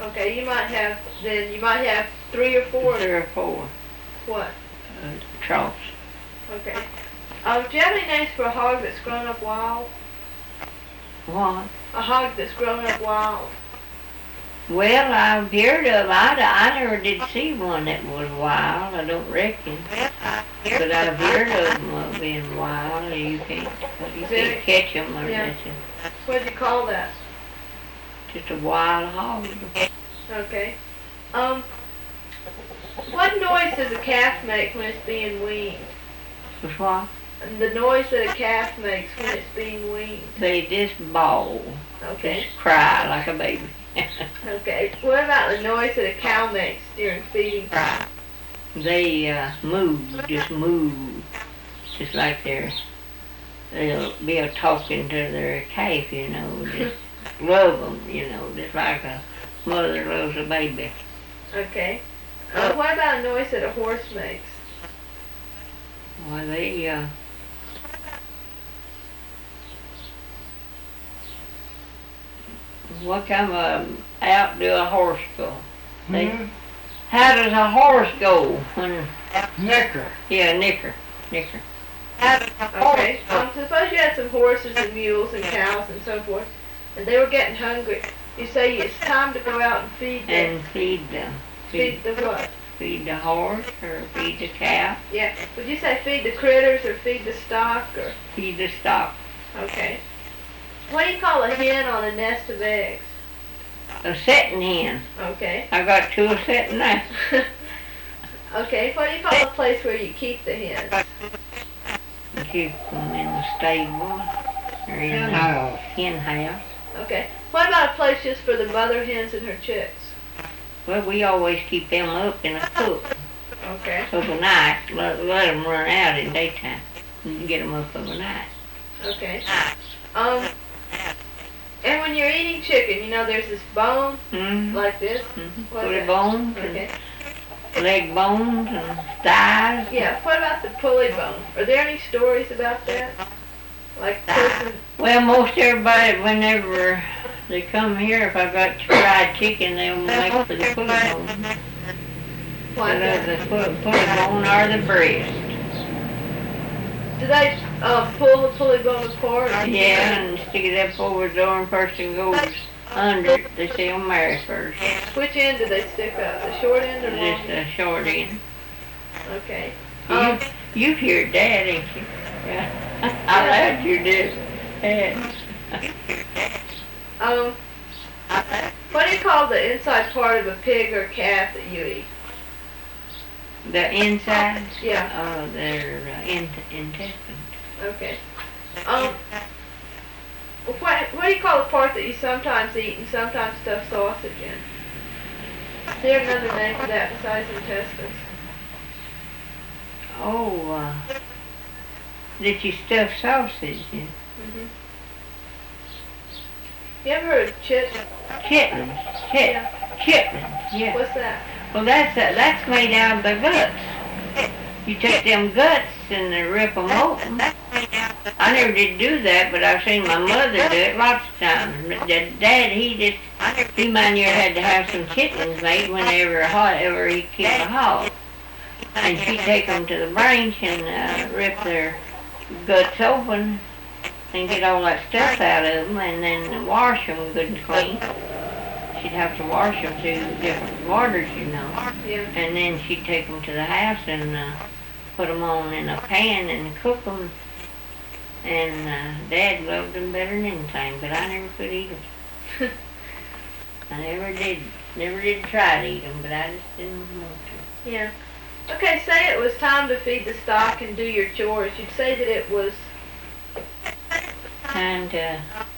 Okay, you might have 3 or 4. 3 or 4. What? Troughs. Okay. Do you have any names for a hog that's grown up wild? What? A hog that's grown up wild. Well, I've heard of, I never did see one that was wild, I don't reckon. But I've heard of them being wild. You can't catch them or nothing. What'd you call that? Just a wild hog. Okay. What noise does a calf make when it's being weaned? What's what? The noise that a calf makes when it's being weaned. They just bawl. Okay. Just cry like a baby. Okay. What about the noise that a cow makes during feeding time? They move, just like they'll be talking to their calf, just love them, just like a mother loves a baby. Okay. What about a noise that a horse makes? Well, they, what kind of out do a horse go? How does a horse go when... Nicker. Yeah, nicker. Okay. Suppose you had some horses and mules and cows and so forth, and they were getting hungry. You say it's time to go out and feed them. And feed them. Feed the what? Feed the horse or feed the cow. Yeah. Would you say feed the critters or feed the stock or? Feed the stock. Okay. What do you call a hen on a nest of eggs? A setting hen. Okay. I got 2 setting there. Okay. What do you call a place where you keep the hens? Keep them in the stable or in the hen house. Okay. What about a place just for the mother hens and her chicks? Well, we always keep them up in a coop. Okay. Overnight. Let them run out in daytime. You can get them up overnight. Okay. And when you're eating chicken, there's this bone like this. Pulley bones Okay. and leg bones and thighs. Yeah. What about the pulley bone? Are there any stories about that? Like person? Well, most everybody, whenever they come here, if I got fried chicken, they'll make for the pulley bone. The pulley bone or the breast. Do they pull the pulley bone apart? Yeah, and stick it up over the door, and person goes under it. They say on marry first. Which end do they stick up? The short end or long? Just the short end. Okay. You heard that, ain't you? Yeah. I laughed you did. What do you call the inside part of a pig or calf that you eat? The inside? Yeah. Their intestines. Okay. What do you call the part that you sometimes eat and sometimes stuff sausage in? Is there another name for that besides intestines? Oh, that you stuff sausage in. You ever heard of chitlins? Chitlins, yeah. What's that? Well, that's made out of the guts. You take them guts and rip them open. I never did do that, but I've seen my mother do it lots of times. But Dad, he mind you had to have some chitlins made whenever he killed a hog. And she'd take them to the branch and rip their guts open and get all that stuff out of them and then wash them good and clean. She'd have to wash them through different waters, Yeah. And then she'd take them to the house and put them on in a pan and cook them. And Dad loved them better than anything, but I never could eat them. I never did try to eat them, but I just didn't want to. Yeah. Okay, say it was time to feed the stock and do your chores. You'd say that it was... Time to